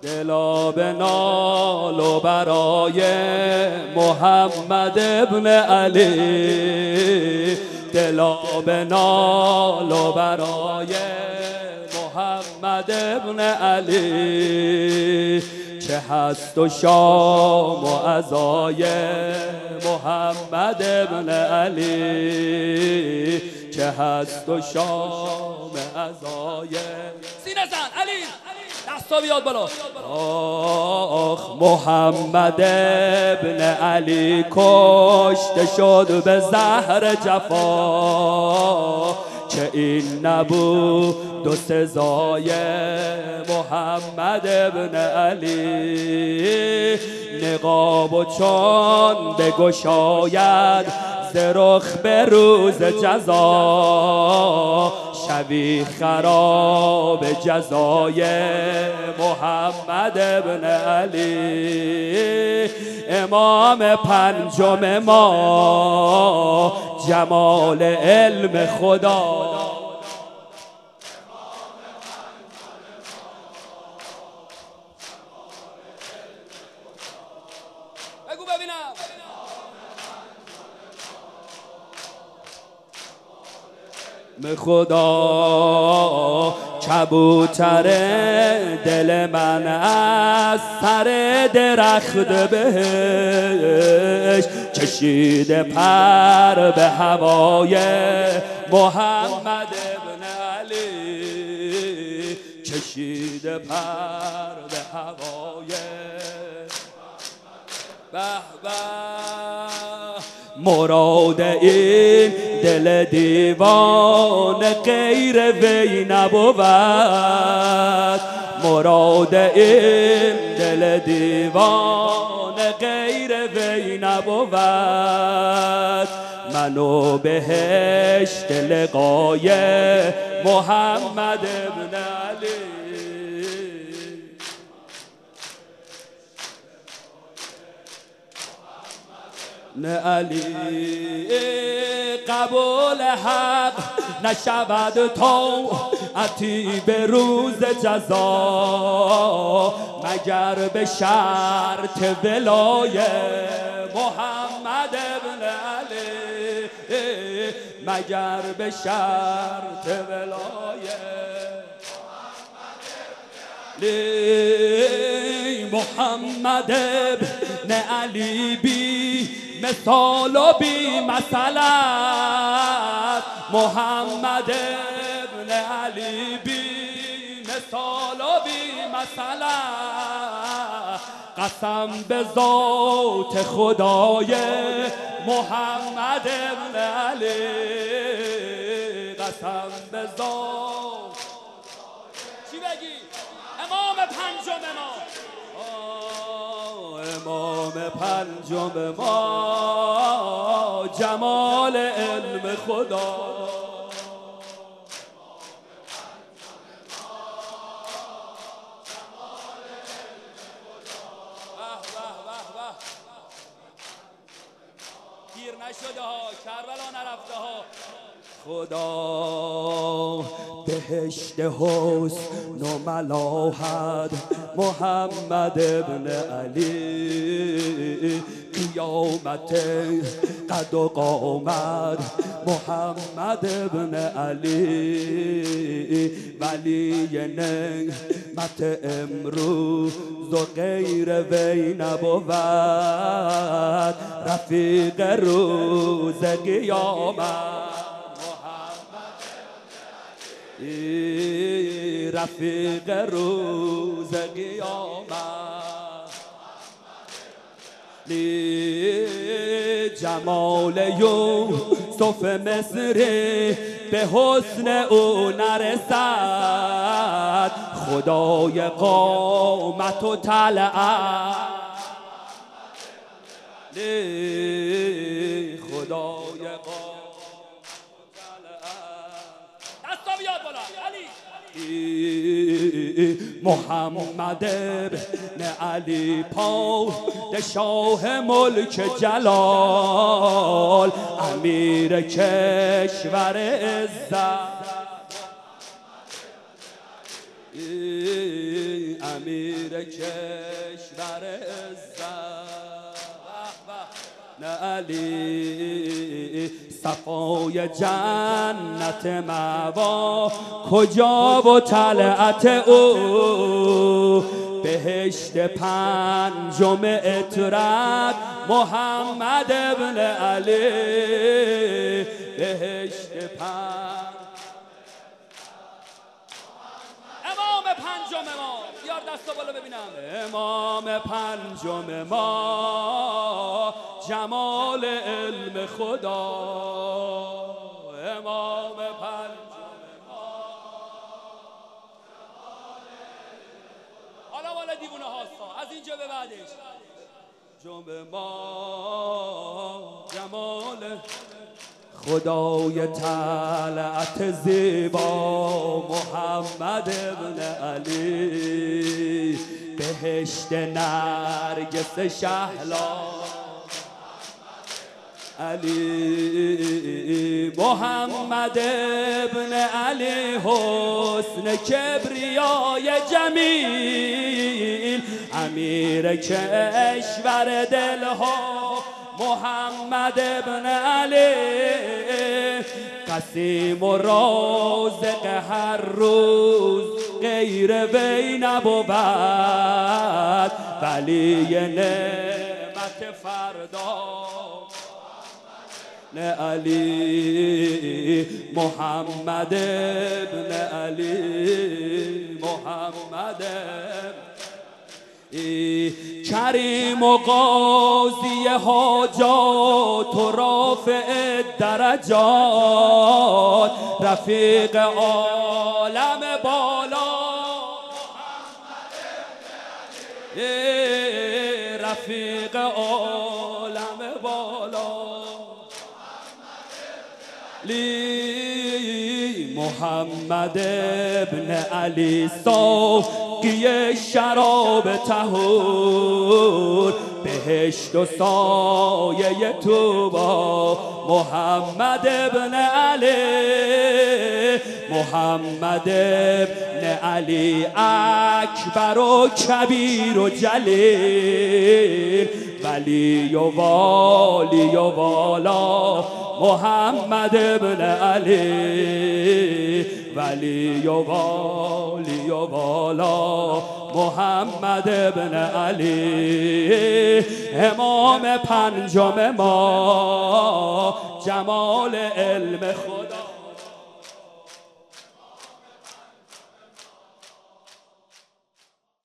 دلا بنال و برای محمد ابن علی، دلا بنال و برای محمد ابن علی. چه هست و شام و عزای محمد ابن علی، چه هست و شام عزای سینه زن علی، دستا بیاد بالا. آخ محمد ابن علی کشته شد به زهر جفا، چه این نبود و سزای محمد ابن علی. نقاب و چون بگشاید ز رخ به روز جزا، شوی خراب جزای محمد ابن علی. امام پنجم ما جمال علم خدا، بگو ببینم. به خدا کبوتر دل من از سر درخت بهش کشیده پر به هوای محمد ابن علی، کشیده پر به هوای به به. مراد این دل دیوان غیر وی نبود، مراد این دل دیوان غیر وی نبود. منو بهشت لقای محمد ابن علی. نه علی قبول حق نشود طاعتی به روز جزا، مگر به شرط ولای محمد ابن علی، مگر به شرط ولای محمد ابن علی. بی مثال و بی مثلا محمد ابن علی، بی مثال و بی مثلا. قسم به ذات خدای محمد ابن علی، قسم به ذات. چی بگی؟ امام پنجم ما، امام پنجم ما جمال علم خدا. گیر نشده ها، کربلا نرفته ها. خدا بهشت حسن و ملاحت محمد ابن علی، قیامت قد و قامت محمد ابن علی. ولی نعمت امروز و غیر وی نبود، رفیق روز قیامت رفیق روز قیامت. جمال یوسف مصری به حسن او نرسد، خدای قامت و طلعت، خدای قامت. محمد ابن علی پادشاه ملک جلال، امیر کشور عزت، امیر کشور عزت نه علی صفای جنت موا کجا و طلعت او بهشت پنجم اطرت محمد ابن علی بهشت امام پنجم ما بیار دست بالا ببینم امام پنجم ما جمال علم خدا امام پنجم ما حالا والا دیوونه هاستا از اینجا به بعدش جمع ما جمال خدای طلعت زیبا محمد ابن علی بهشت نرگس شهلا علی محمد ابن علی حسن کبریای جمیل امیر کشور دلها محمد ابن علی قسیم و رازق هر روز غیر وی نبود ولی نعمت فردا علی محمد ابن علی محمد کریم و قاضی حاجات و رافع درجات رفیق عالم بالا رفیق عالم بالا محمد ابن علی ساقی شراب طهور بهشت و سایه طوبی محمد ابن علی محمد ابن علی اکبر و کبیر و جلیل ولی و والی و والا محمد ابن علی ولی و والی و والا محمد ابن علی امام پنجم ما جمال علم خدا